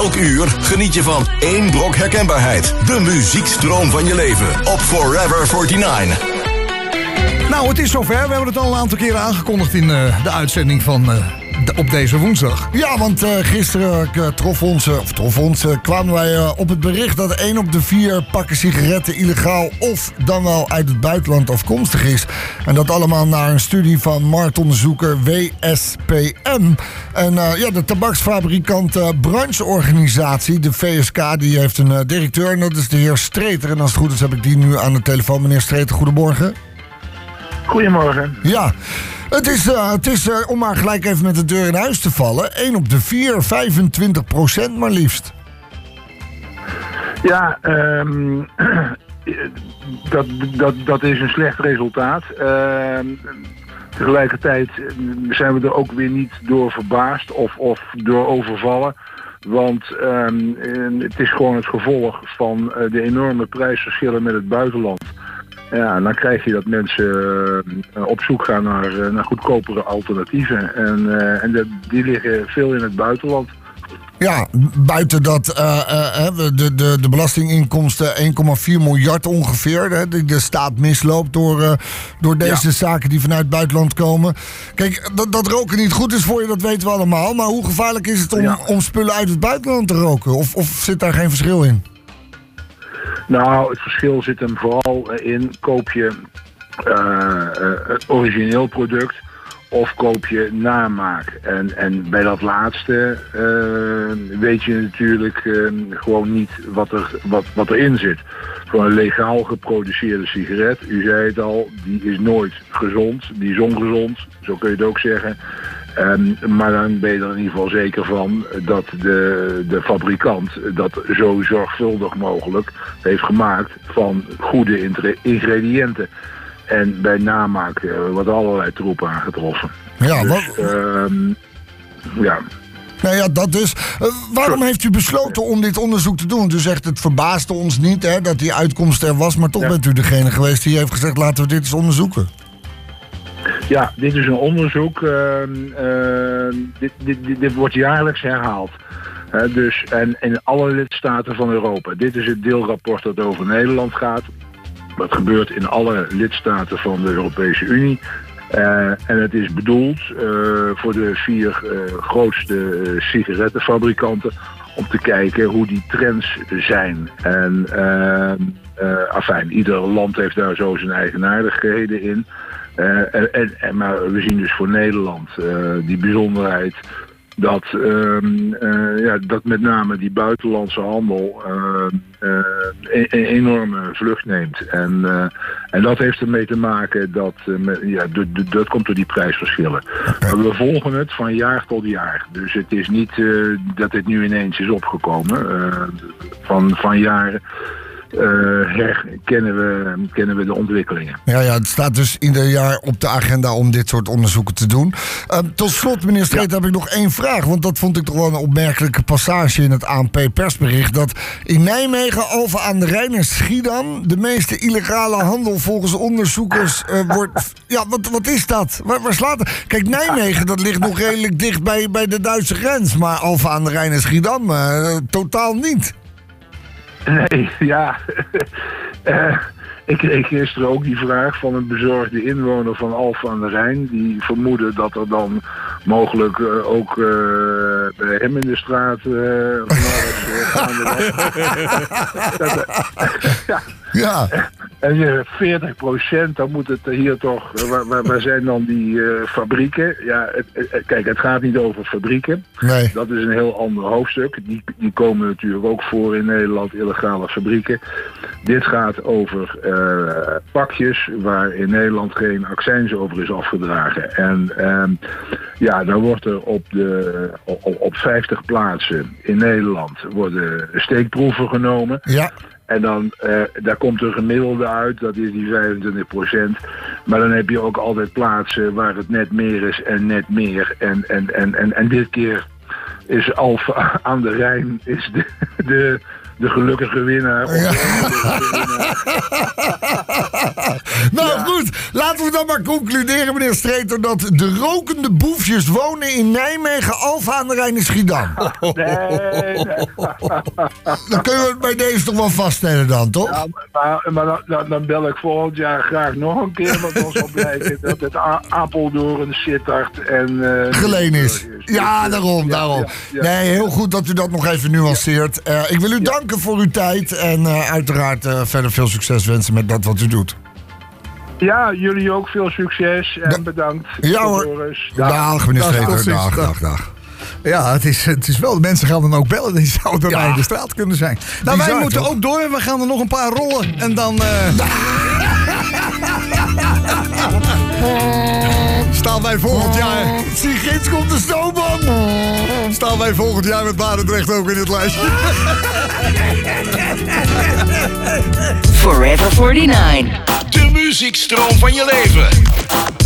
Elk uur geniet je van één brok herkenbaarheid. De muziekstroom van je leven op Forever 49. Nou, het is zover. We hebben het al een aantal keren aangekondigd in de uitzending van op deze woensdag. Ja, want gisteren kwamen wij op het bericht dat 1 op de 4 pakken sigaretten illegaal of dan wel uit het buitenland afkomstig is. En dat allemaal naar een studie van marktonderzoeker WSPM. En de tabaksfabrikant brancheorganisatie, de VSK, die heeft een directeur en dat is de heer Streeter. En als het goed is heb ik die nu aan de telefoon. Meneer Streeter, goedemorgen. Goedemorgen. Ja, het is om maar gelijk even met de deur in huis te vallen. 1 op de 4, 25% maar liefst. Ja, dat is een slecht resultaat. Tegelijkertijd zijn we er ook weer niet door verbaasd of door overvallen. Want het is gewoon het gevolg van de enorme prijsverschillen met het buitenland. Ja, dan krijg je dat mensen op zoek gaan naar goedkopere alternatieven. En die liggen veel in het buitenland. Ja, buiten dat de belastinginkomsten 1,4 miljard ongeveer. De staat misloopt door deze zaken die vanuit het buitenland komen. Kijk, dat roken niet goed is voor je, dat weten we allemaal. Maar hoe gevaarlijk is het om spullen uit het buitenland te roken? Of zit daar geen verschil in? Nou, het verschil zit hem vooral in, koop je het origineel product of koop je namaak. En bij dat laatste weet je natuurlijk gewoon niet wat erin zit. Voor een legaal geproduceerde sigaret, u zei het al, die is nooit gezond, die is ongezond, zo kun je het ook zeggen. Maar dan ben je er in ieder geval zeker van dat de fabrikant dat zo zorgvuldig mogelijk heeft gemaakt van goede ingrediënten. En bij namaak wordt allerlei troep aangetroffen. Ja, dus, ja. Nou ja, dat dus. Waarom heeft u besloten om dit onderzoek te doen? U zegt, het verbaasde ons niet dat die uitkomst er was, maar toch bent u degene geweest die heeft gezegd, laten we dit eens onderzoeken. Ja, dit is een onderzoek. Dit wordt jaarlijks herhaald. Dus, en in alle lidstaten van Europa. Dit is het deelrapport dat over Nederland gaat. Dat gebeurt in alle lidstaten van de Europese Unie. En het is bedoeld voor de 4 grootste sigarettenfabrikanten om te kijken hoe die trends zijn. En afijn, ieder land heeft daar zo zijn eigenaardigheden in. Maar we zien dus voor Nederland die bijzonderheid dat met name die buitenlandse handel een enorme vlucht neemt. En dat heeft ermee te maken dat komt door die prijsverschillen. Maar we volgen het van jaar tot jaar. Dus het is niet dat dit nu ineens is opgekomen. Van jaren kennen we de ontwikkelingen. Ja, het staat dus ieder jaar op de agenda om dit soort onderzoeken te doen. Tot slot, meneer Street, heb ik nog 1 vraag. Want dat vond ik toch wel een opmerkelijke passage in het ANP-persbericht. Dat in Nijmegen, Alphen aan de Rijn en Schiedam de meeste illegale handel volgens onderzoekers wordt... Ja, wat is dat? Waar slaat het? Kijk, Nijmegen, dat ligt nog redelijk dicht bij de Duitse grens. Maar Alphen aan de Rijn en Schiedam totaal niet. Nee, ja. Ik kreeg gisteren ook die vraag van een bezorgde inwoner van Alphen aan de Rijn. Die vermoedde dat er dan mogelijk ook bij hem in de straat van alles aan de weg. Ja. En je 40%, dan moet het hier toch... Waar zijn dan die fabrieken? Ja, kijk, het gaat niet over fabrieken. Nee. Dat is een heel ander hoofdstuk. Die komen natuurlijk ook voor in Nederland, illegale fabrieken. Dit gaat over pakjes waar in Nederland geen accijns over is afgedragen. En dan wordt er op 50 plaatsen in Nederland worden steekproeven genomen. Ja. En dan, daar komt een gemiddelde uit, dat is die 25%. Maar dan heb je ook altijd plaatsen waar het net meer is en net meer. En dit keer is Alphen aan de Rijn is de gelukkige winnaar. Nou goed, laten we dan maar concluderen, meneer Streeter, dat de rokende boefjes wonen in Nijmegen, Alphen aan de Rijn en Schiedam. Nee. Dan kunnen we het bij deze toch wel vaststellen dan, toch? Ja, maar dan bel ik volgend jaar graag nog een keer, want dan zal blijken dat het Apeldoorn, Sittard en... Geleen is. Ja, daarom. Ja. Nee, heel goed dat u dat nog even nuanceert. Ik wil u danken voor uw tijd en uiteraard verder veel succes wensen met dat wat u doet. Ja, jullie ook veel succes en bedankt. Ja hoor. Dag meneer Streeter. Dag. Ja, het is wel. De mensen gaan dan ook bellen. Die zouden bij mij in de straat kunnen zijn. Nou, Bizar, wij moeten toch? ook door. We gaan er nog een paar rollen. En dan... staan wij volgend jaar... Sigrid komt de stoomman. Staan wij volgend jaar met Barendrecht ook in het lijstje. Forever 49. De muziekstroom van je leven.